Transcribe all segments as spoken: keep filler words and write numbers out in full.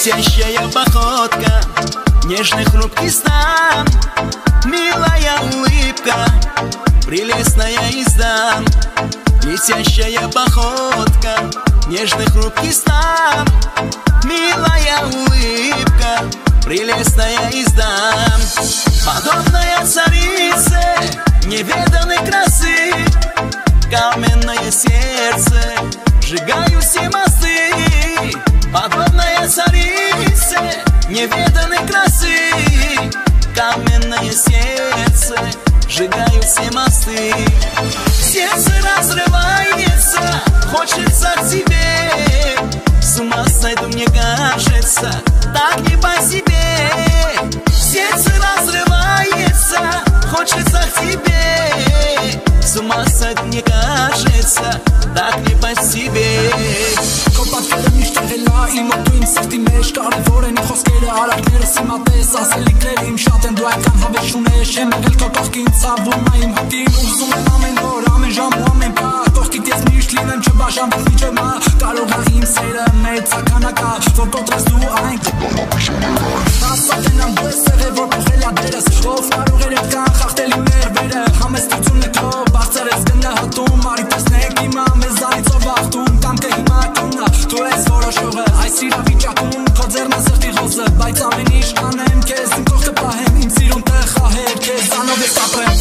Летящая походка, нежный хрупкий стан, милая улыбка, прелестная езда. Летящая походка, нежный хрупкий стан, милая улыбка, прелестная езда. Подобная царице неведанной красы, каменное сердце, сжигаю все мосты. Подобная царице неведанной красы, каменное сердце, сжигаю все мосты. Сердце разрывается, хочется к тебе, с ума сойду, мне кажется, так не по себе. Сердце разрывается, хочется к тебе, с ума сойду, мне кажется, так не по себе. Կոպատները միշտ եղել ա իմ օտու իմ սրտի մեջ, կարևոր են իմ խոսքերը, արարքներս իմ ապես, ասելիքները իմ շատ են, դու այդքան հավես չունես, չեմ եղել քո կողքին, ցավում ա իմ հոգին, ուզում եմ ամեն օր, ամեն ժամ ու ամեն պահ, կողքիդ ես միշտ լինեմ, չբաժանվենք մինչև մահ, կարող ա իմ սերը մեծականակ ա, որ կոտրես դու այն ասած են ամ դու ես եղել, որ փոխել ա դերս, ով կարող էր այդքան խախտել իմ ներվերը, համեստությունն է քո, բարձր ես գնահատում, արի տեսնեք հիմա մեզանից ով ախտում, կամքը հիմա կոննա, դու ես որոշողը, այս իրավիճակում, քո ձեռն է սրտի հոզը, բայց ամեն ինչ կանեմ քեզ, իմ կողքը պահեմ, իմ սիրուն տեղ խահել, քեզ անով ես ապրեմ։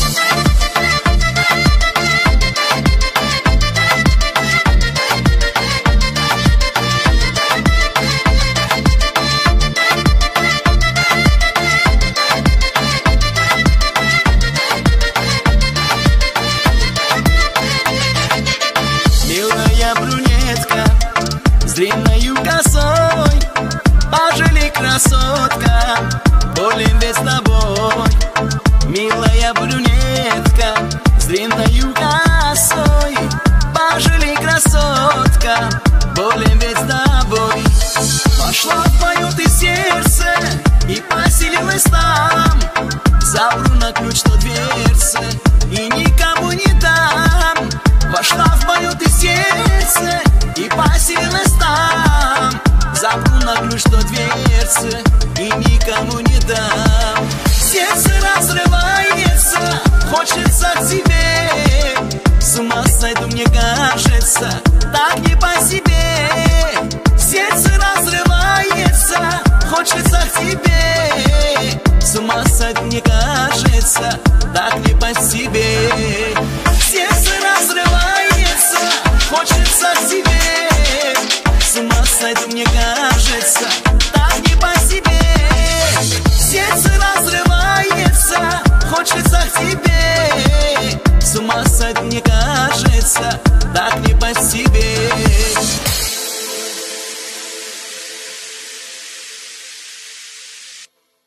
С длинною косой, пожалей, красотка, болен весь тобой. Милая брюнетка, с длинною косой, пожалей, красотка, болен весь тобой. Пошла в мое ты сердце и поселилась там, запру на ключ то дверцы и никому не дам. Вошла в мое ты сердце и поселилась там, запру на ключ то дверцы и никому не дам. Сердце разрывается, хочется к тебе, с ума сойду, мне кажется, так не по себе. Сердце разрывается, хочется к тебе, с ума сойду, мне кажется, так не по себе. Сердце разрывается, хочется к тебе, с ума сойду, мне кажется, так не по себе. Сердце разрывается, хочется к тебе, с ума сойду, мне кажется, так не по себе.